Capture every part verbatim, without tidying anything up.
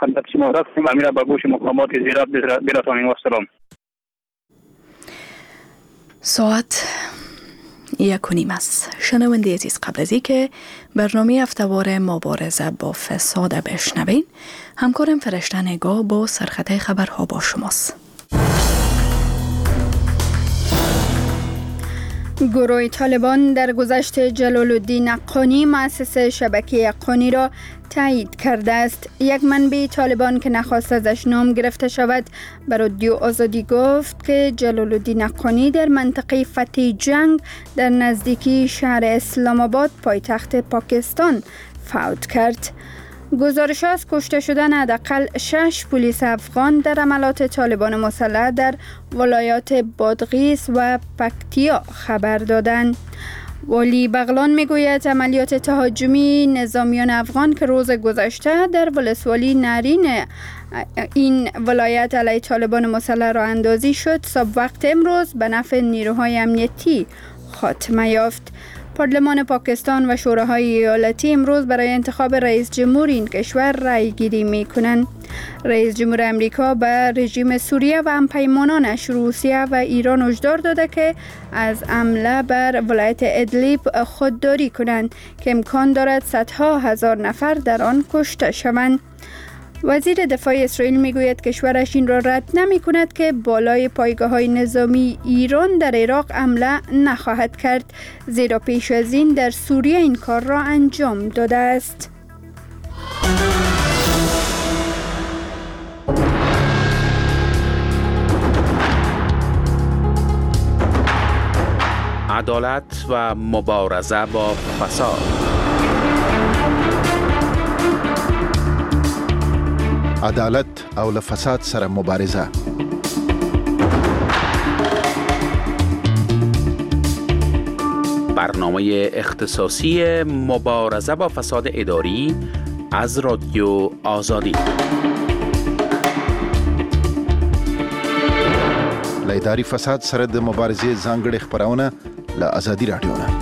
خدمت شما رفتیم و میره به گوش مقامات زیرات برسانیم. و سلام. ساعت یک و نیم است. شنونده عزیز، قبل از اینکه برنامه هفتهوار مبارزه با فساد بشنوین، همکارم فرشته نگاه با سرخط خبرها با شماست. گروه طالبان در گذشت جلال الدین حقانی مؤسس شبکه حقانی را تایید کرده است. یک منبع طالبان که نخواست ازش نام گرفته شود به رادیو آزادی گفت که جلال الدین حقانی در منطقه فتح جنگ در نزدیکی شهر اسلام آباد پایتخت پاکستان فوت کرد. گزارش از کشته شدن حداقل شش پلیس افغان در حملات طالبان مسلح در ولایات بادغیس و پکتیا خبر دادند. والی بغلان میگوید عملیات تهاجمی نظامیان افغان که روز گذشته در ولسوالی نرین این ولایت علیه طالبان مسلح راه اندازی شد، صبح وقت امروز به نفع نیروهای امنیتی خاتمه یافت. پارلمان پاکستان و شوراهای ایالتی امروز برای انتخاب رئیس جمهور این کشور رای گیری می کنند. رئیس جمهور امریکا به رژیم سوریه و همپیمانانش روسیه و ایران هشدار داده که از حمله بر ولایت ادلیب خودداری کنند که امکان دارد صدها هزار نفر در آن کشته شوند. وزیر دفاع اسرائیل میگوید کشورش این را رد نمی کند که بالای پایگاه‌های نظامی ایران در عراق حمله نخواهد کرد، زیرا پیش از این در سوریه این کار را انجام داده است. عدالت و مبارزه با فساد. عدالت او له فساد سره مبارزه. برنامه اختصاصی مبارزه با فساد اداری از رادیو آزادی. له اداري فساد سره د مبارزې ځانګړې خبرونه له آزادي رادیو نه.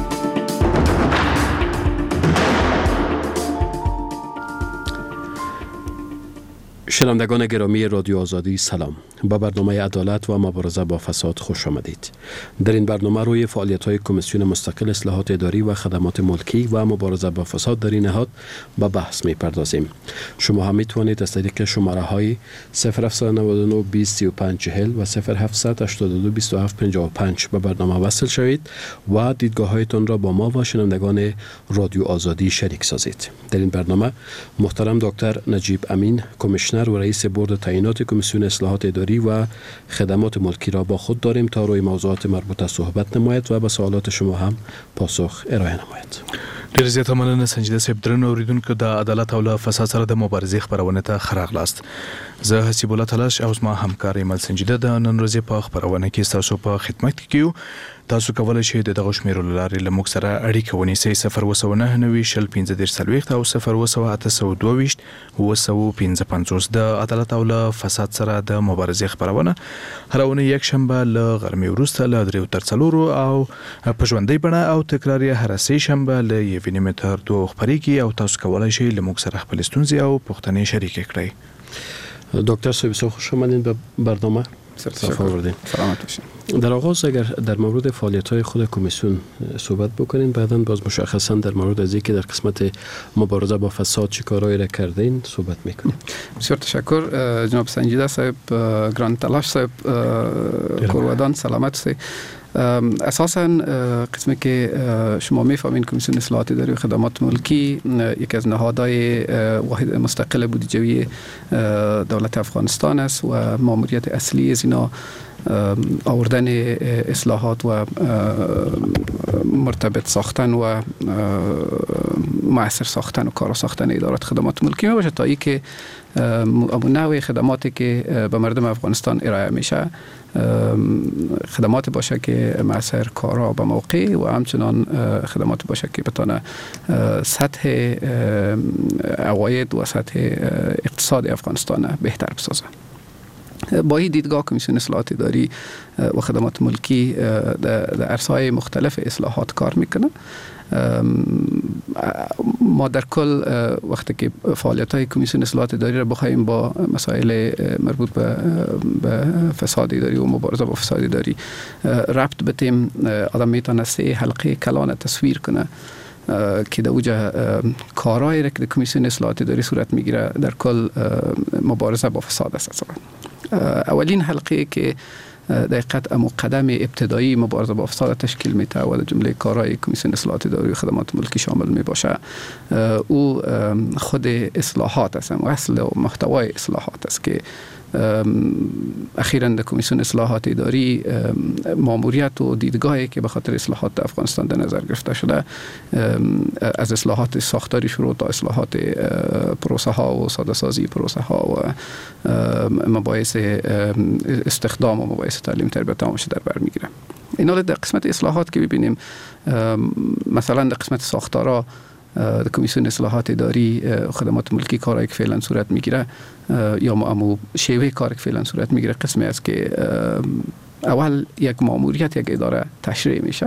شنوندگان گرامی رادیو آزادی سلام. با برنامه عدالت و مبارزه با فساد خوش آمدید. در این برنامه روی فعالیت‌های کمیسیون مستقل اصلاحات اداری و خدمات ملکی و مبارزه با فساد در این نهاد به بحث می‌پردازیم. شما هم می‌توانید از طریق شماره‌های صفر هفت نه نه بیست سی و پنج چهل و صفر هفت هشت دو بیست و هفت پنجاه و پنج به برنامه وصل شوید و دیدگاه‌هایتان را با ما و شنوندگان رادیو آزادی شریک سازید. در این برنامه محترم دکتر نجیب امین، کمیشنر و رئیس بورد تعیینات کمیسیون اصلاحات اداری و خدمات ملکی را با خود داریم تا روی موضوعات مربوطه صحبت نماید و به سوالات شما هم پاسخ ارائه نماید. ډیر زیاته مننه سنجیده صاحب. درنو اوریدونکو د عدالت او فساد سره د مبارزې خبرونه ته خراغلاست. زه حسیب الله تلاش او زما همکار ایمل سنجیده د نن ورځې په خبرونه کې تاسو په خدمت کې کیو. تاسو کولای شئ د دغه شمیرو لارې له موږ سره اړیکه ونیسئ. صفر اووه نهه نوي شل پنځه دېرش څلوېښت او صفر اووه اته سوه دوه ویشت اووه سوه پنځه پنځوس. د عدالت او له فساد سره د مبارزې خبرونه هر اونۍ یک شنبه له غرمې وروسته له درېو تر څلورو او په ژوندۍ بڼه او تکرار یې هره سې شنبه له یوې نیمې تر دوو خپرېږي او تاسو کولای شئ له موږ سره خپلې ستونزې او پوښتنې شریکې کړئ. دکتر صاحب بسیار خوش آمدید به برنامه. سلامت باشین. در آغاز اگر در مورد فعالیت‌های خود کمیسیون صحبت بکنین، بعداً باز مشخصاً در مورد از اینکه در قسمت مبارزه با فساد چه کارهایی را کردین صحبت میکنیم. بسیار تشکر جناب سنجیده صاحب، گران تلاش صاحب، کورودان سلامت صاحب. اساساً قسمی که شما میفهمین کمیسیون اصلاحات اداری و خدمات ملکی یکی از نهادهای واحد مستقل بودجه‌ای دولت افغانستان است و ماموریت اصلی از اینا آوردن اصلاحات و مرتبط ساختن و مؤثر ساختن و کارا ساختن ادارات خدمات ملکی می باشه تا ای که نوع خدماتی که به مردم افغانستان ارائه میشه خدمات باشه که مؤثر، کارا به موقع و همچنان خدمات باشه که بتونه سطح عواید و سطح اقتصاد افغانستان بهتر بسازه. با این دیدگاه کمیسیون اصلاحات اداری و خدمات ملکی در عرصه‌های مختلف اصلاحات کار میکنه. ما در کل وقتی که فعالیت‌های کمیسیون اصلاحات اداری را بخوایم با مسائل مربوط به به فساد اداری و مبارزه با فساد اداری ربط بدیم، آدم میتونه سه حلقه کلان تصویر کنه که در اوجه کارهایی را که کمیسیون اصلاحات اداری صورت میگیره در کل مبارزه با فساد است. اولین حلقه که دقیقاً امو قدم ابتدایی مبارزه با فساد تشکیل میده و جمله کارهای کمیسیون اصلاحات اداری و خدمات ملکی شامل می باشه، او خود اصلاحات است و اصل و محتوای اصلاحات است که اخیراً در کمیسیون اصلاحات اداری ماموریت و دیدگاهی که به خاطر اصلاحات در افغانستان در نظر گرفته شده، از اصلاحات ساختاری شروع تا اصلاحات پروسه ها و ساده سازی پروسه ها و مباحث استخدام و مباحث تعلیم تربیت آموزش در بر میگیره. اینا در قسمت اصلاحات که ببینیم، مثلا در قسمت ساختارا در کمیسیون اصلاحات اداری خدمات ملکی کارایی که فعلا صورت میگیره یا امو شیوه کاری که فعلا صورت میگیره قسمی است که اول یک ماموریت یک اداره تشریع میشه.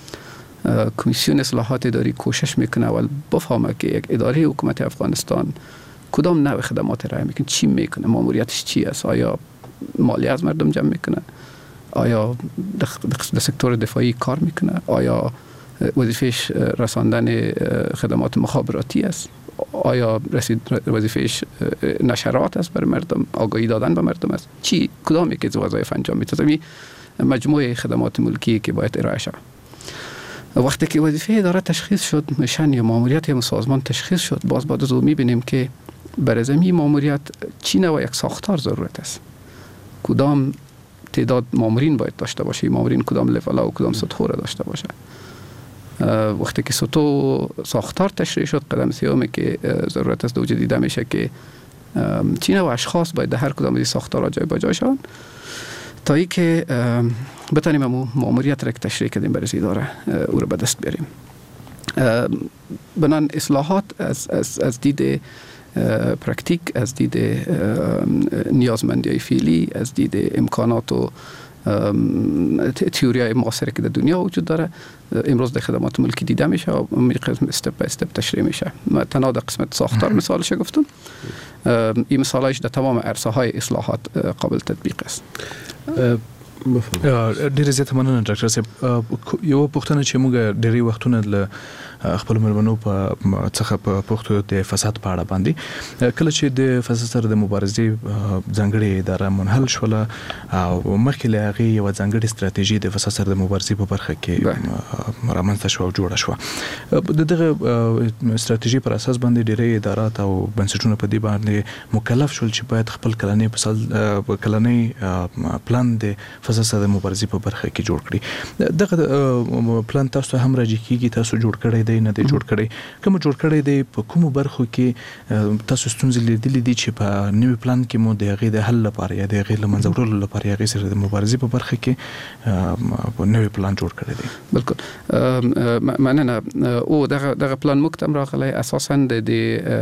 کمیسیون اصلاحات اداری کوشش میکنه اول بفهمه که یک اداره حکومت افغانستان کدام نوع خدمات ارائه میکنه، چی میکنه، ماموریتش چی است، آیا مالیه از مردم جمع میکنه، آیا در سکتور دفاعی کار میکنه، آیا وظیفهش رساندن خدمات مخابراتی است، آیا رسید وظیفهش نشرات است بر مردم، آگاهی دادن به مردم است، چی کدام یکی از وظایف انجام میده. می مجموعه خدمات ملکی که باید ارائه شود. وقتی که وظیفه اداره تشخیص شد، مشن یا ماموریت یا سازمان تشخیص شد، باز بعد از او میبینیم که برای زمین ماموریت چی نوع یک ساختار ضرورت است، کدام تعداد مامورین باید داشته باشه، مامورین کدام لول و کدام سطح را داشته باشه. وقتی که سطح ساختار تشریح شد، قدم سیومی که ضرورت است دوجه دیده میشه که چی نوع اشخاص باید در هر کدام از ساختارها جای با جای شوند تا ای که بتانیم امو ماموریت را که تشریح کردیم برای اداره او را به دست بیاریم. بنان اصلاحات از, از, از دید پرکتیک، از دید نیازمندی فعلی، از دید امکانات و تئوری معاصره که در دنیا وجود داره، امروز در خدمات ملکی دیده میشه و قسم استپ به استپ تشریح میشه. ما تنها در قسمت ساختار مثالش گفتم، این مثالش در تمام عرصه های اصلاحات قابل تطبیق است. ډیره زیاته مننه ډاکټر صاحب. یو پوښتنه چې موږ ډېری وختونه له خپل مېرمنو په څخه په پښتو د فساد په اړه باندې کله چې د فساد سره د مبارزې ځانګړې اداره منحل شوله او مخکې له هغې یوه ځانګړې ستراتیژي د فساد سره د مبارزې په برخه کې رامنځته شوه او جوړه شوه. د دغه ستراتیژي پر اساس باندې ډېری ادارات او بنسټونه په دې باندې مکلف شول چې باید خپل کلنی کلنی پلان د فساد سره د مبارزې په برخه کې جوړ کړي. دغه پلان تاسو هم راځي کیږي، تاسو جوړ کړی دی نه دی جوړ کړی، کوم جوړ کړی دی، په کومو برخو کې تاسو ستونزې لیدلې دي چې په نوي پلان کې مو د هغې د حل لپاره یا د هغې له منځه وړلو لپاره یا هغې سره د مبارزې په برخه کې نوی پلان جوړ کړی دی؟ بالکل مننه. او دغه دغه پلان موږ ته هم راغلی اساسا د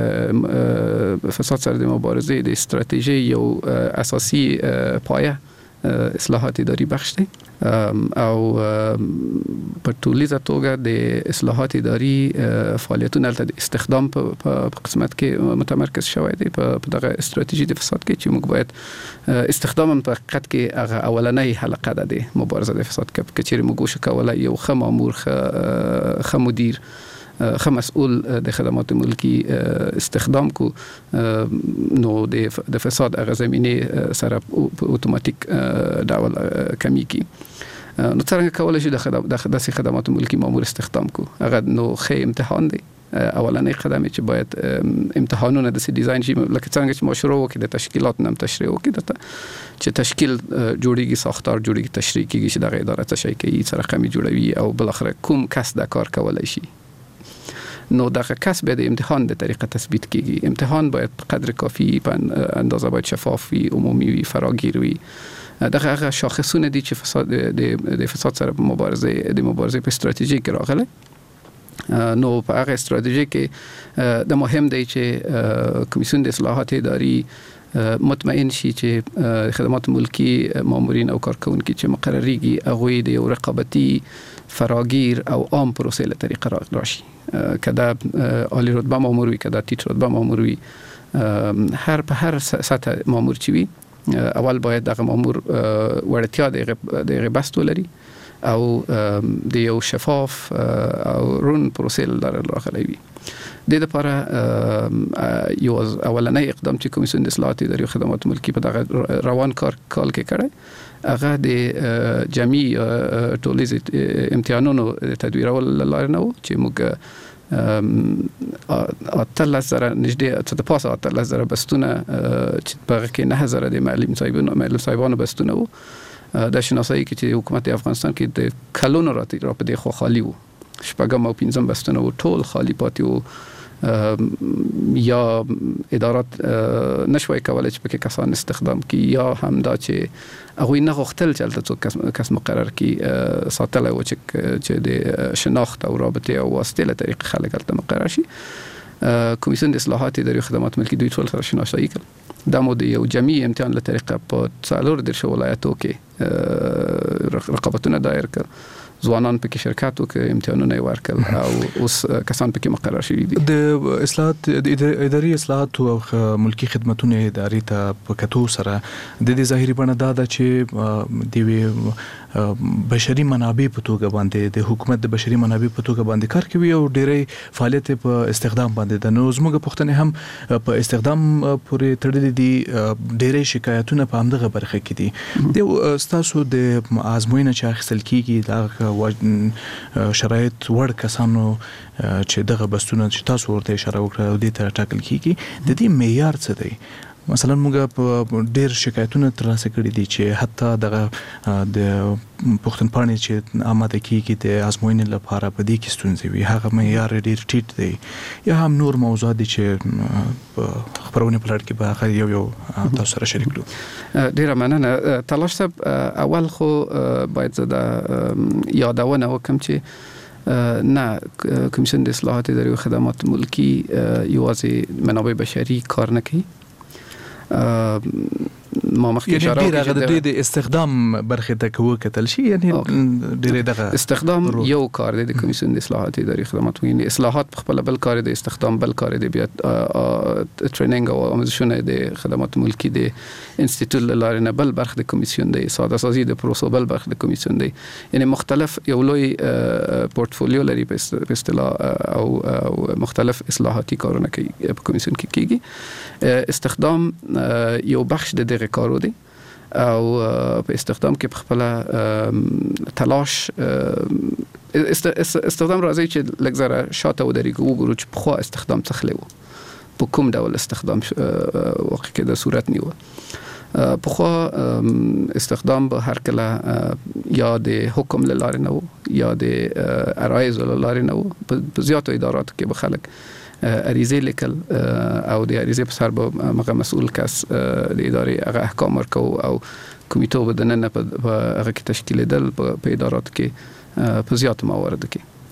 فساد سره د مبارزې د استراتیژي یو اساسي پایه اصلاحات اداری بخش دی او په ټولیزه توګه د اصلاحات اداری فعالیتونه د استخدام په قسمت کې متمرکز شوی دی په دغه استراتیژي د فساد کې چې موږ باید استخدام هم په حقیقت کې هغه اولنۍ حلقه ده د مبارزه د فساد کې که چیرې موږ وشو کولی یو ښه مامور ښه مدیر ښه مسئول د خدمات ملکی استخدام کو نو د فساد هغه زمینه سره اتوماتیک ډول کمیږي. نو څنګه کولای شو د داسې خدمات ملکی مامور استخدام کو؟ هغه نو ښه امتحان دی، اولنۍ قدم چې باید امتحانونه د ډیزاین شي، لکه څنګه چې ما شروع وکړو د تشکیلات نم تشریح وکړو چې تشکیل جوړیږي، ساختار جوړیږي، تشریح کیږي چې دغه اداره څه شي کوي، څه رقمي جوړوي او بل اخر کوم کس دا کار کولای شي. نو دغه کس به د امتحان د طریقه تثبیت کیږي. امتحان باید په قدر کافی په اندازه باید شفاف وي، عمومي وي، فراگیر وي. دغه هغه شاخصونه دي چې فساد د فساد سره مبارزه د مبارزې په استراتیژي کې راغله. نو په هغه استراتیژي کې د مهم دی چې کمیسیون د اصلاحات اداری مطمئن شي چې خدمات ملکی مامورین او کارکونکي چې مقرریږي هغه د یو رقابتي فراگیر او عام پروسه له طریقه راشي کدا عالی رتبه مامور وي کدا ټیټ رتبه مامور وي هر په هر سطح مامور چې وي اول باید دغه مامور وړتیا د غبست ولري او د یو شفاف او رون پروسه لپاره راغلی وي. د لپاره یو اولنۍ اقدام چې کمیسیون د اصلاحات اداري خدمات ملکی په دغه روان کار کال کې کړی هغه د جمعي ټولنیز امتحانونو تدویرول لاره نه و چې موږ اتلس زره نږدې څه د پاسه اتلس زره بستونه چې په هغه کې نه زره د معلم صاحبانو معلم صاحبانو بستونه وو د شناسایی کې چې حکومت افغانستان کې د کلونو راته را په دې خو خالی وو شپږم او پنځم بستونه وو ټول خالی پاتې وو یا ادارات نشوي کولای چې پکې کسان استخدام کی یا هم دا چې هغه نه غوښتل چې هلته څوک کس مقرر کی ساتل او چې د شناخت او رابطه او واسطه له طریق خلک هلته مقرر شي. کمیسیون د اصلاحات اداري خدمات ملکی دوی ټول سره شناسایی کړ دا مو د یو جمعي امتحان له طریقه په څلور درشه ولایتو کې رقابتونه دایر کړ ځوانان پکې شرکت وکړ امتحانونه ورکړل او اوس کسان پکې مقرر شوي دي. د اصلاحات د اداري اصلاحات او ملکی خدماتونو اداري ته په کتو سره د دې ظاهري بڼه دا ده چې د بشري منابع په توګه باندې د حکومت د بشري منابع په توګه باندې کار کوي او ډېری فعالیت په استخدام باندې ده. نو زموږ پوښتنه هم په استخدام پورې تړلې دي ډېری شکایتونه په همدغه برخه کې دي. د ستاسو د ازموینه چې اخیستل کیږي دا شرایط ور کسانو چې دغه بستونه چې تاسو ورته اشاره وکړه او دې ته ټاکل کیږي د دې معیار څه دی؟ مثلا موږ په ډېر شکایتونه ترلاسه کړي دي چې حتی دغه د پښتونپاڼې چې آماده کیږي د ازموینې لپاره په دې کې ستونزې وي هغه معیار ډېر ټیټ دی یا هم نور موضوعات دي چې خبرونه په لړ کې به هغه یو یو تاسو سره شریک کړو. ډېره مننه تلاش صاحب. اول خو باید زه دا یادونه وکم چې نه کمیسیون د اصلاحات اداري او خدمات ملکی یوازې منابع بشري کار نه کوي. ما مخکې اشاره وکړه چې د دې استخدام برخه ته کوو کتل شي یعنی ډېر دغه استخدام یو کار دی د کمیسیون د اصلاحات اداري خدمات ملکی. اصلاحات په خپل بل کار دی استخدام بل کار دی بیا ټریننګ او آموزشونه د خدمات ملکی د انسټیټیوټ لاره نه بل برخه د کمیسیون دی ساده سازي د پروسو بل برخه د کمیسیون دی یعنی مختلف یو لوی پورتفولیو لري په اصطلاح او مختلف اصلاحاتي کارونه کوي په کمیسیون کې کیږي. استخدام یو بخش د دغه کارو دی او په استخدام کې په خپل تلاش استخدام راځي چې لږ شاته ودرېږو وګورو چې په خوا استخدام څخه لوي په کوم ډول استخدام واقع کې د صورت نیو په خوا استخدام به هر کله یا د حکم لاره نه یا د عرایض لاره نه په زیاتو اداراتو کې به خلک اریزه لیکل او د اریزه په سر به مغه مسؤل کس د ادارې هغه احکام ورکو او کمیټو بدننه په هغه کې تشکیل دل په ادارات کې په زیاتو موارد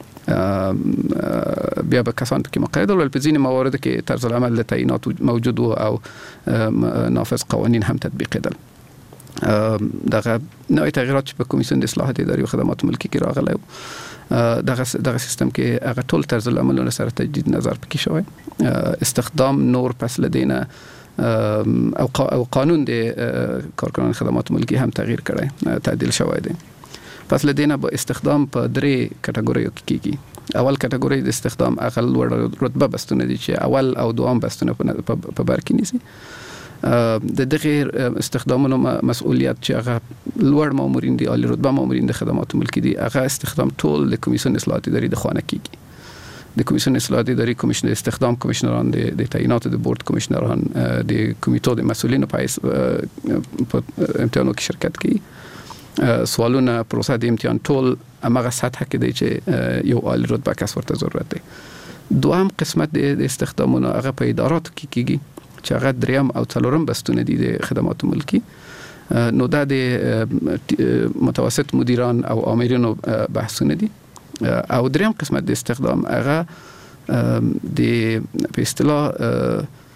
کې بیا به کسان کې مقید ول په ځینې موارد کې طرز العمل له تعینات موجود او نافذ قوانین هم تطبیق دل. دغه نوې تغیرات چې په کمیسیون د اصلاحات اداري او خدمات ملکی کې راغلي دغه دغه سیستم کې هغه ټول طرز العملونه سره تجدید نظر پکې شوی. استخدام نور پس لدينا او او قانون د کارکنان خدمات ملکی هم تغییر کړی تعدیل شوی دی. پس لدينا به استخدام په درې کټګوریو کې کیږي. اول کټګوري د استخدام اقل رتبه بستونه دي چې اول او دوام بستونه په بر کې نیسي. د دغه استخدامونو مسؤلیت چې هغه لوړ مامورین دي عالی رتبه مامورین د خدمات ملکی دي هغه استخدام ټول د کمیسیون اصلاحات اداري د خانه کیږي. د کمیسیون اصلاحات اداري کمیشنر استخدام کمیشنران د تعینات د بورډ کمیشنران د کمیټو د مسؤلینو په امتحانو کې شرکت کوي. سوالونه پروسه د امتحان ټول هغه سطح کې دی چې یو عالی رتبه کس ورته ضرورت دی. دوام قسمت د استخدامونو هغه په اداراتو کې کیږي چې هغه دریم او څلورم بستونه دي د خدمات ملکی. نو دا د متوسط مدیران او آمرینو بحثونه دي. او دریم قسمت د استخدام هغه د په اصطلاح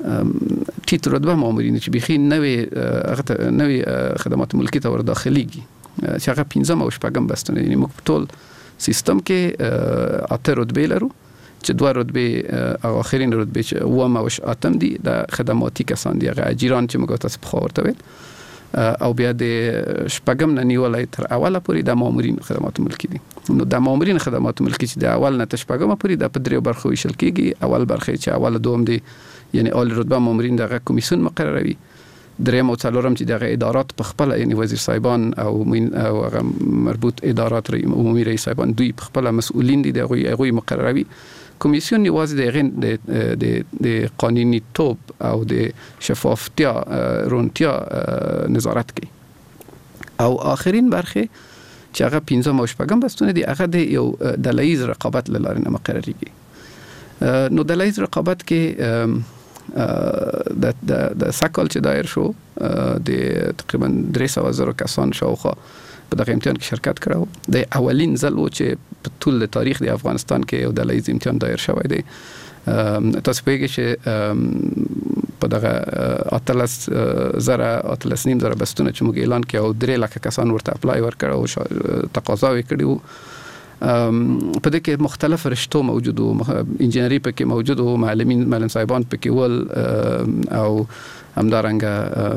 ټیټ رتبه مامورین چې بيخي نوې هغه نوې خدمات ملکی ته ور داخليږي چې هغه پنځم او شپږم بستونه یعنی موږ ټول سیستم کې اته رتبه لرو چې دوه رتبه او اخرین رتبه چې ومه او اتم دي د خدماتي کسان دي هغه اجیران چې موږ تاسو په خبرته ویل او بیا د شپږم نه نیولای تر اوله پورې د مامورین خدمات ملکی دي نو د مامورین خدمات ملکی چې د اول نه تر شپږم پورې د پدریو برخو ویشل کیږي اول برخه چې اول دوم دي یعنی اول رتبه مامورین دغه کمیسیون مقرروي دریم او څلورم چې دغه ادارات په خپل یعنی وزیر صاحبان او او مربوط ادارات عمومي رئیس صاحبان دوی په خپل مسؤلین دي دغه هغه مقرروي کمیسیون نیواز د غین د د قانوني توپ او د شفافتیا رونتیا نظارت کوي او آخرین برخه چې هغه پنځم او شپږم بستونه دي هغه د یو دلایز رقابت لاره مقرریږي نو دلایز رقابت کې د د د سکل چې دایر شو د تقریبا درې سوه زره کسان شاوخوا په دغه امتحان کې شرکت کړو د اولین ځل و چې په ټول تاریخ د افغانستان کې یو دلایز امتحان دایر شوی دی تاسو پیږئ چې په دغه اتلس زره اتلس نیم زره بستونه چې موږ اعلان کړو او درې لکه کسان ورته اپلای ورکړ او تقاضا وکړو په دې کې مختلف رشتو موجود وو انجینری پکې موجود وو معلمین معلم صاحبان پکې ول او همدارنګه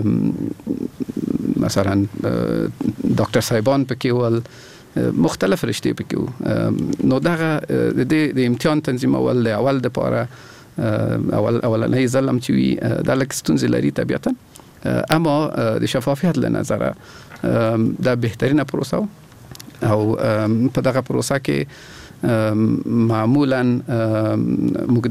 مثلا ډاکټر صاحبان پکې ول مختلف رشتې پکې وو نو دغه د امتحان تنظیمول د اول د پاره اول اولنۍ ځلم چې وي د لک ستونزې لري طبيعتا اما د شفافیت له نظره دا بهترینه پروسه او په دغه پروسه کې معمولا موږ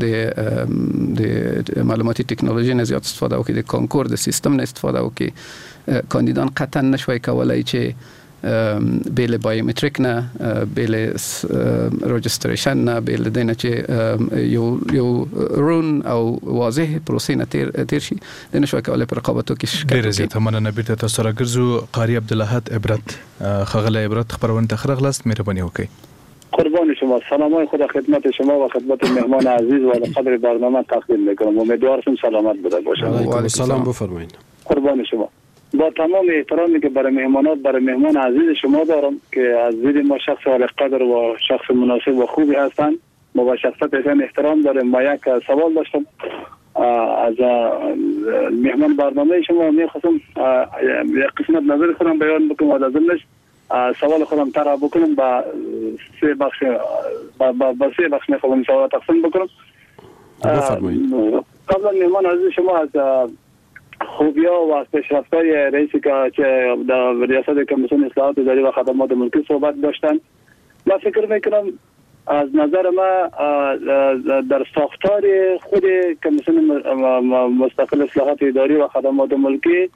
د معلوماتي ټکنالوژي نه زیات استفاده وکړو د کانکور د سیستم نه استفاده وکړو کاندیدان قطعا نشوي کولای چې بیل بایومټریک نه بیل رجستریشن نه بیل دینه چې یو یو رون او واضح پروسې نه تیر تیر شي د نشوي کولای پر رقابتو کې ډیر زیات مننه بیرته تاسو سره ګرځو قاری عبدالحد عبرت خغله عبرت خبرونه ته خرغلاست مهرباني وکړئ قربان شما سلامای خدا خدمت شما و خدمت مهمان عزیز و قدر برنامه تقدیم میکنم امیدوارم سلامت بوده باشید و علیکم السلام بفرمایید قربان شما با تمام احترامی که برای مهمانات برای مهمان عزیز شما دارم که از دید ما شخص عالی قدر و شخص مناسب و خوبی هستند ما با شخصیتشان احترام داریم. ما یک سوال داشتم از مهمان برنامه شما میخواستم یک قسمت نظر خودم بیان بکنم و از ضمنش سوال خودم طرح بکنم با سه بخش با, با, با سه بخش میخوام سوال تقسیم بکنم. بفرمایید. قبلا مهمان عزیز شما از خوبیا و از پیشرفت‌های رئیسی که در ریاست کمیسیون اصلاحات اداری و خدمات ملکی صحبت داشتن من فکر میکنم از نظر ما در ساختار خود کمیسیون مستقل اصلاحات اداری و خدمات ملکی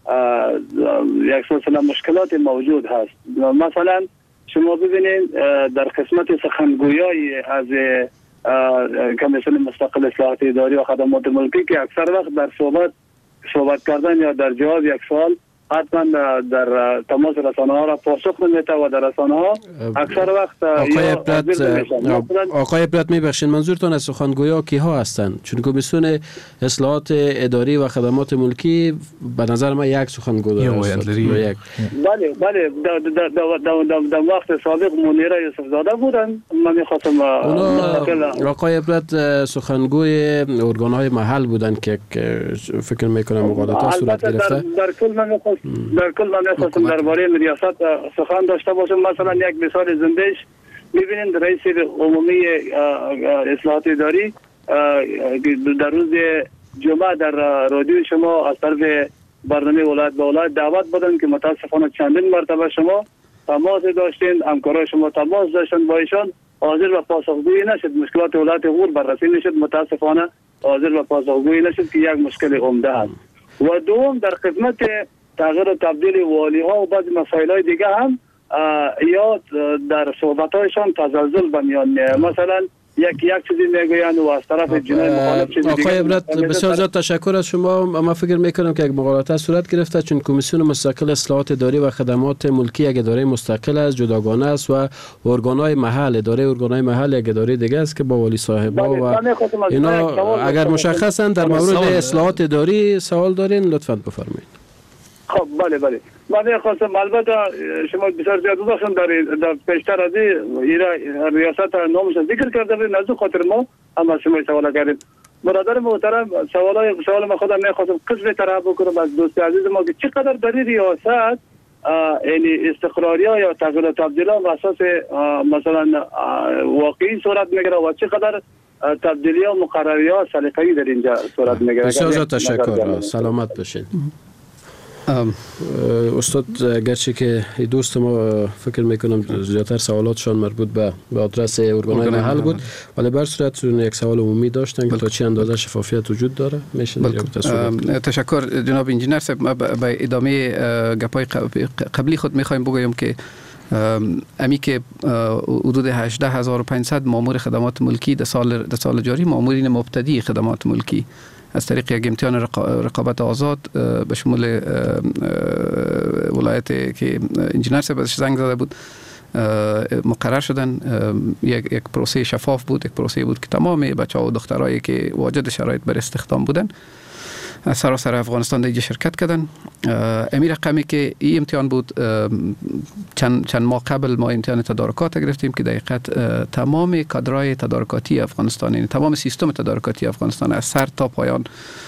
یک سلسله مشکلات موجود هست. مثلا شما ببینید در قسمت سخنگویی از کمیسیون مستقل اصلاحات اداری و خدمات ملکی که اکثر وقت در صحبت صحبت کردن یا در جواب یک سوال حتما در تماس رسانه ها را پاسخ نمیده و در رسانه ها اکثر وقت آقای پرت آقای پرت میبخشید منظورتون از سخنگویا کیها هستند؟ چون کمیسیون اصلاحات اداری و خدمات ملکی به نظر من یک سخنگو داره. بله بله در وقت سابق منیره یوسف زاده بودن. من میخواستم آقای پرت سخنگوی ارگان‌های محل بودن که فکر میکنم مقالطات صورت گرفته. در کل من در کل من میخواستم درباره ریاست سخن داشته باشم. مثلا یک مثال زندهش میبینید رئیس عمومی اصلاحات اداری در روز جمعه در رادیو شما از طرف برنامه ولایت به ولایت دعوت بدن که متاسفانه چندین مرتبه شما تماس داشتین، همکارای شما تماس داشتن با ایشان، حاضر و پاسخگویی نشد. مشکلات ولایت غور بررسی نشد، متاسفانه حاضر و پاسخگویی نشد که یک مشکل عمده است. و دوم در خدمت تغییر و تبدیل والی ها و بعضی مسائل های دیگه هم یا در صحبت هایشان تزلزل به میان میاد. مثلا یک یک چیزی میگویند و از طرف جنای مخالف چیزی دیگه. آقای عبرت بسیار زیاد تشکر از شما. ما فکر میکنم که یک مغالطه صورت گرفته، چون کمیسیون مستقل اصلاحات اداری و خدمات ملکی یک اداره مستقل است، جداگانه است و ارگانهای محل اداره ارگانهای محل یک اداره دیگه است که با ولی صاحبا و اینا اگر مشخصن. در مورد اصلاحات اداری سوال دارین لطفاً بفرمایید. خب بله بله من خواستم البته شما بسیار زیاد داشتم در در پیشتر از این ریاست نامش ذکر کرده بود، نزد خاطر ما اما شما سوال کردید. برادر محترم سوالای سوال ما خودم نخواستم قسم طرح بکنم از دوست عزیز ما که چقدر در این ریاست یعنی استقراریا یا تغییر و تبدیلات بر اساس مثلا واقعی صورت میگیره و چقدر تبدیلی و مقرری ها سلیقه‌ای در اینجا صورت میگیره. بسیار تشکر. سلامت باشین. استاد گرچه که دوست ما فکر میکنم زیادتر سوالاتشان مربوط به به آدرس ارگانهای محل بود، ولی بر صورت یک سوال عمومی داشتن که تا چه اندازه شفافیت وجود داره میشه. تشکر جناب انجینر صاحب. به ادامه گپای قبلی خود میخوایم بگویم که امی که حدود هجده هزار و پانصد مامور خدمات ملکی در سال در سال جاری مامورین مبتدی خدمات ملکی از طریق یک امتحان رقابت آزاد به شمول ولایت که انجینر صاحب زنگ زده بود مقرر شدن. یک یک پروسه شفاف بود، یک پروسه بود که تمام بچه‌ها و دخترایی که واجد شرایط بر استخدام بودن از سراسر افغانستان دیگه شرکت کردن. امی رقمی که این امتحان بود چند چند ماه قبل ما امتحان تدارکات گرفتیم که دقیقاً تمام کادرای تدارکاتی افغانستان، یعنی تمام سیستم تدارکاتی افغانستان از سر تا پایان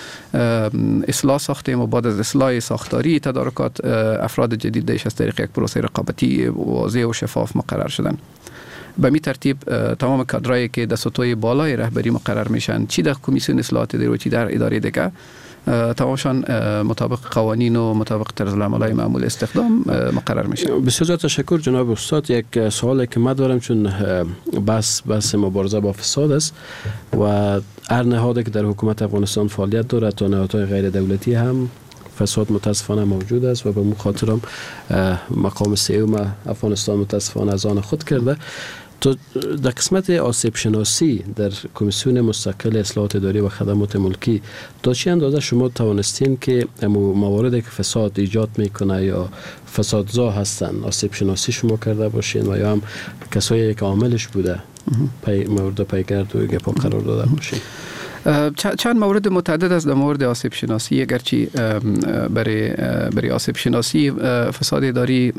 اصلاح ساختیم و بعد از اصلاح ساختاری تدارکات افراد جدید دیش از طریق یک پروسه رقابتی واضح و شفاف مقرر شدن. به می ترتیب تمام کادرایی که در سطوح بالای رهبری مقرر میشن، چی در کمیسیون اصلاحات اداری و چی در اداره دیگه، تمامشان مطابق قوانین و مطابق طرز العمل‌های معمول استخدام مقرر میشن. بسیار تشکر جناب استاد. یک سوالی که من دارم، چون بس بس مبارزه با فساد است و هر نهادی که در حکومت افغانستان فعالیت داره تا نهادهای غیر دولتی هم فساد متاسفانه موجود است و به مو خاطرم مقام سیوم افغانستان متاسفانه از آن خود کرده. تو در قسمت آسیب شناسی در کمیسیون مستقل اصلاحات اداری و خدمات ملکی تا چه اندازه شما توانستین که مواردی که فساد ایجاد میکنه یا فسادزا هستن آسیب شناسی شما کرده باشین و یا هم کسایی که عاملش بوده پی مورد پیگرد و گپا قرار داده باشین؟ چند مورد متعدد است در مورد آسیب شناسی. اگرچه برای برای آسیب شناسی فساد اداری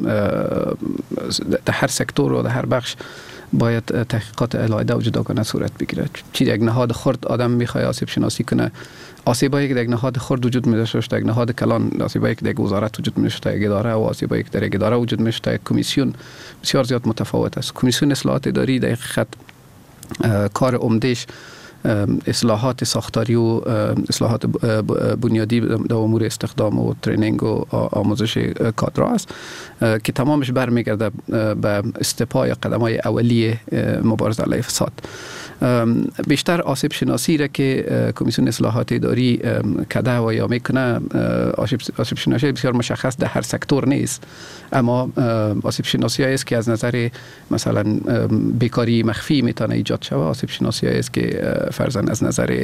در هر سکتور و در هر بخش باید تحقیقات علیحده و جداگانه صورت بگیره. چی یک نهاد خرد آدم میخواد آسیب شناسی کنه، آسیبایی که در یک نهاد خرد وجود میشه در یک نهاد کلان، آسیبایی که در یک وزارت وجود میشه در یک اداره و آسیبایی که در یک اداره وجود میشه در یک کمیسیون بسیار زیاد متفاوت است. کمیسیون اصلاحات اداری در حقیقت کار عمدهش اصلاحات ساختاری و اصلاحات بنیادی در امور استخدام و ترینینگ و آموزش کادرها است که تمامش برمیگرده به استپای قدم‌های اولیه مبارزه علیه فساد. بیشتر آسیب شناسی را که کمیسیون اصلاحات اداری کده و یا میکنه آسیب شناسی بسیار مشخص در هر سکتور نیست، اما آسیب شناسی است که از نظر مثلا بیکاری مخفی میتونه ایجاد شود، آسیب شناسی است که فرضاً از نظر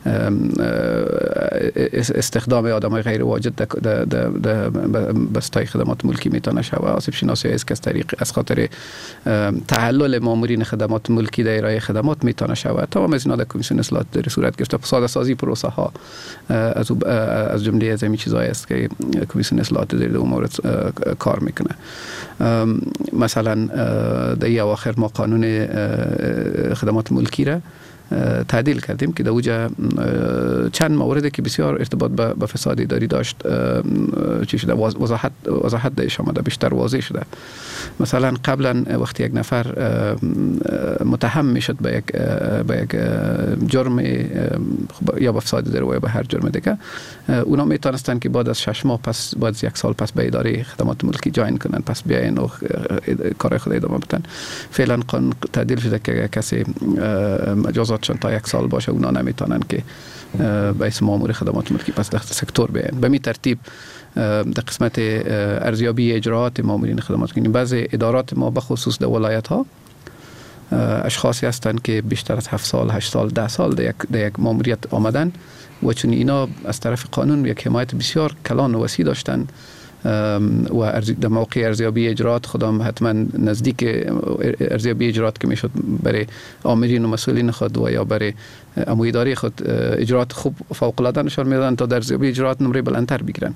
استخدام آدمای غیر واجد در بستای خدمات ملکی میتونه شود، آسیب شناسی است که از طریق از خاطر تعلل مامورین خدمات ملکی در ارائه خدمات میتونه شود. تمام از اینا در کمیسیون اصلاحات اداری صورت گرفته. ساده سازی پروسه ها از از جمله از این چیزایی است که کمیسیون اصلاحات اداری در مورد کار میکنه. مثلا در این اواخر ما قانون خدمات ملکی را تعدیل کردیم که در اوجه چند موردی که بسیار ارتباط به فساد اداری داشت چی شده وضاحت وضاحت دهش آمده، بیشتر واضح شده. مثلا قبلا وقتی یک نفر متهم میشد به یک به یک جرم یا به فساد اداری یا به هر جرم دیگه، اونا میتونستن که بعد از شش ماه پس بعد از یک سال پس به اداره خدمات ملکی جاین کنن، پس بیاین و کار خود ادامه بدن. فعلا قانون تعدیل شده که کسی مجازات تا یک سال باشه اونا نمیتونن که به اسم مامور خدمات ملکی پس در سکتور بیاین. به می ترتیب در قسمت ارزیابی اجراعات مامورین خدمات ملکی بعضی ادارات ما به خصوص در ولایت ها اشخاصی هستند که بیشتر از هفت سال هشت سال ده سال در یک, در یک ماموریت آمدن و چون اینا از طرف قانون یک حمایت بسیار کلان و وسیع داشتن و در موقع ارزیابی اجرات خودم حتما نزدیک ارزیابی اجرات که میشد برای آمرین و مسئولین خود و یا برای امو اداره خود اجرات خوب فوق العاده نشان میدادن تا در ارزیابی اجرات نمره بلندتر بگیرن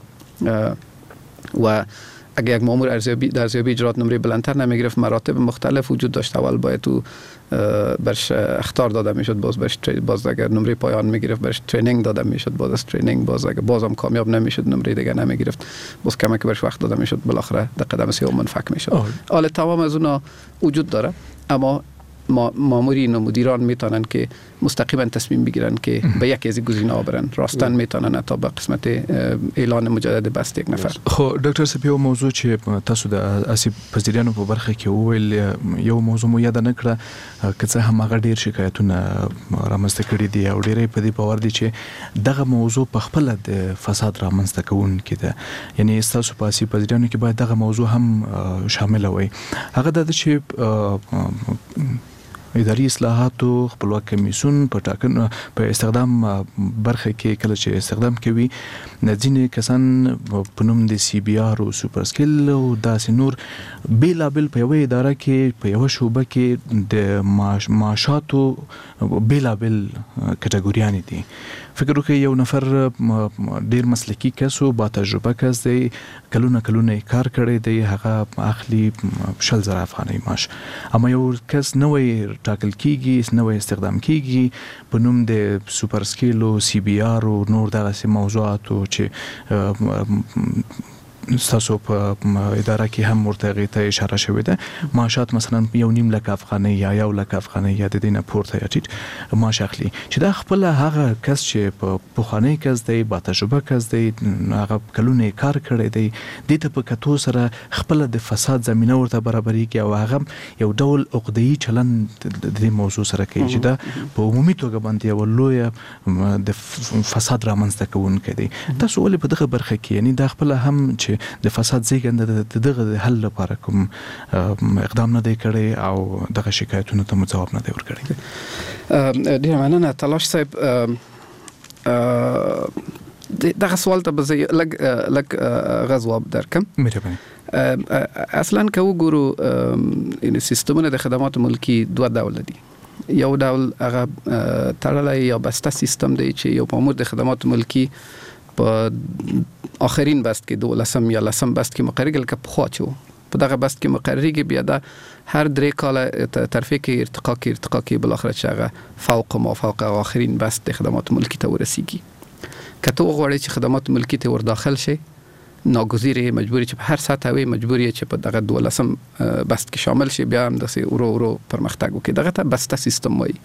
و اگر یک مامور ارزیابی در ارزیابی اجرات نمره بلندتر نمیگرفت مراتب مختلف وجود داشت. اول باید تو برش اخطار داده میشد، باز برش باز اگر نمره پایان میگرفت برش ترینینگ داده میشد، باز از ترینینگ باز اگر بازم کامیاب نمیشد نمره دیگه نمیگرفت، باز کمک برش وقت داده میشد، بالاخره در قدم سوم منفک میشد. حالا تمام از اونا وجود داره، اما مامورین و مدیران میتونن که مستقیما تصمیم بگیرن که به یکی از گزینه‌ها برن. راستن میتونن تا به قسمت اعلان مجدد بست یک نفر. خو ډاکټر سپیو موضوع چې تاسو د اسیب پذیرانو په برخه کې وویل یو موضوع مو یاد نه کړه که څه هم هغه ډیر شکایتونه رامنځته کړي دي او ډیرې په دې باور دي چې دغه موضوع په خپل د فساد رامنځته کوونکی ده، یعنی تاسو په اسیب پذیرانو کې باید دغه موضوع هم شامل وي. هغه د چې اداري اصلاحاتو خپلواک کمیسیون په ټاکنو په استخدام برخه کې کله چې استخدام کوي ځینې کسان په نوم د سی بي آر او سوپر سکل او داسې نور بیلابل په یوه اداره کې په یوه شعبه کې د معاشاتو بیلابل کټګوریانې دي. فکر وکړئ یو نفر ډیر مسلکی کس او با تجربه کس دی، کلونه کلونه کار کړی دی، هغه اخلي شل زره افغانۍ معاش، اما یو کس نوې ټاکل کیږي نوې استخدام کیږي په نوم د سوپر سکیل او سی بي آر او نور دغه موضوعاتو چې تاسو په اداره کې هم ورته ته اشاره شوې ده، معاشات مثلا یو نیم لک افغانۍ یا یو لک افغانۍ یا د دې نه پورته یا ټیټ معاش اخلي، چې دا خپل هغه کس چې په پخوانی کس دی با تجربه کس دی هغه کلونه کار کړی دی د ته په کتو سره خپل د فساد زمينه ورته برابرېږي او هغه یو ډول عقده‌ای چلن د دې موضوع سره کوي چې دا په عمومي توګه باندې یو لوی د فساد رامنځته کوونکی دی. تاسو ولې په دغه برخه کې یعنی دا خپل هم چې د فساد زیږنده دغه د حل لپاره کوم اقدام نه دی کړی او دغه شکایتونو ته جواب نه دی ورکړی؟ ډیر مننه تلاش صاحب. دغه سوال ته به زه لږ لږ غواب درکم. مهرباني. اصلا که وګورو ان سیستمونه د خدمات ملکی دوه ډول دي. یو ډول هغه تړلی یا بسته سیستم دی چې یو مامور د خدمات ملکی په آخرین بست کې دولسم یا لسم بست کې مقرریږي لکه پخوا چې په دغه بست کې مقرریږي، بیا د هر درې کاله ترفیع کې ارتقا کې ارتقا کې بالاخره چې هغه فوق ما فوق آخرین بست د خدمات ملکی ته ورسیږي. که ته وغواړې چې خدمات ملکی ته ور داخل شي ناگزیر مجبوری چې په هر سطح وي مجبوری چې په دغه دولسم بست کې شامل شي، بیا هم داسې ورو ورو پرمختګ وکړي. دغه ته بسته سیستم وایي.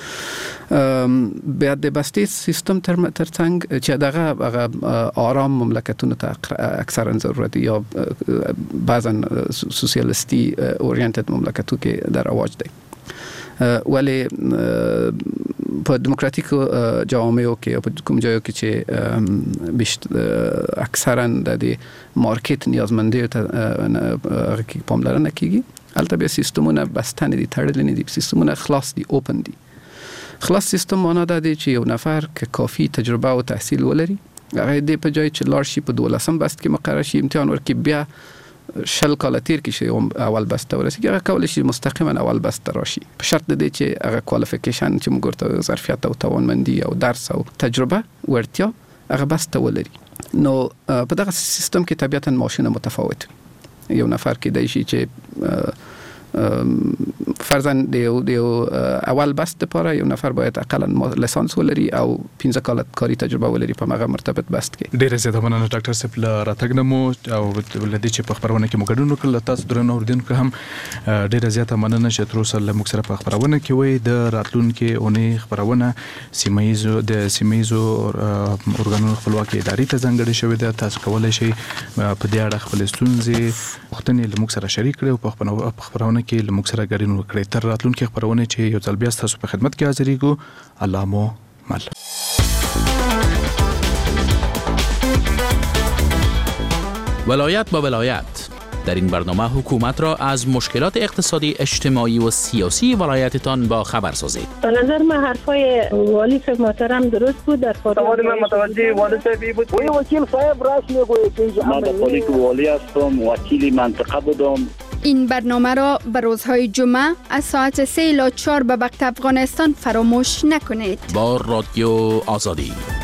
بیا د بسته سیستم تر ترڅنګ چې دغه هغه آرام مملکتونو ته اکثرا ضرورت یا بعضا سوسیالیستی اورینتد مملکتو کې در رواج دی، ولی په دیموکراتیکو جوامعو کې او په کوم ځایو کې چې بیشتر اکثرا د مارکیټ نیازمندۍ ته پاملرنه کیږي، البته بیا سیستمونه بسته نه دي، تړلي نه دي، سیستمونه خلاص دي، اوپن دي. خلاص سیستم معنا ده دی چې یو نفر که کافی تجربه او تحصیل ولري هغه دې په جای چې لاړ شي په دولسم بست کې مقرر شي امتحان ورکړي بیا شل کاله تیر کې شي اول بست ته ورسیږي، هغه کولی شي مستقیما اول بست ته راشي په شرط د دې چې هغه کوالیفیکیشن چې موږ ورته ظرفیت او توانمندي او درس او تجربه ورتیا هغه بست ته ولري. نو په دغه سیستم کې طبیعتا ماشین متفاوت وي. یو نفر کې دی شي چې فرضاً دیو دیو اول بست لپاره یو نفر باید اقلا لیسانس ولري او پنځه کاله کاري تجربه ولري په هغه مرتبط بست کې. ډیره زیاته مننه ډاکټر صاحب له راتګ نه مو او ولدي چې په خبرونه کې مو ګډون وکړل. تاسو درنو اوریدونکو هم ډیره زیاته مننه چې تر اوسه له موږ سره په خبرونه کې وای. د راتلونکو اونۍ خبرونه سیمایزو د سیمایزو اورګانونو خپلواکي ادارې ته ځانګړې شوې ده. تاسو کولای شئ په دې اړه خپل ستونزې پوښتنې له موږ سره شریک کړئ او په خبرونه کې له موږ سره ګډون وکړئ. تر راتلونکي خبرونه چې یو ځل بیا تاسو په خدمت کې حاضرېږو. الله مو مل. ولایت با ولایت، در این برنامه حکومت را از مشکلات اقتصادی، اجتماعی و سیاسی ولایتتان با خبر سازید. به نظر من حرفای والی صاحب محترم درست بود. در سوال من متوجه والی صاحب بود. وی وکیل صاحب راست میگوید که من پلیس والی هستم، وکیل منطقه بودم. این برنامه را به روزهای جمعه از ساعت سه الی چهار به وقت افغانستان فراموش نکنید. با رادیو آزادی.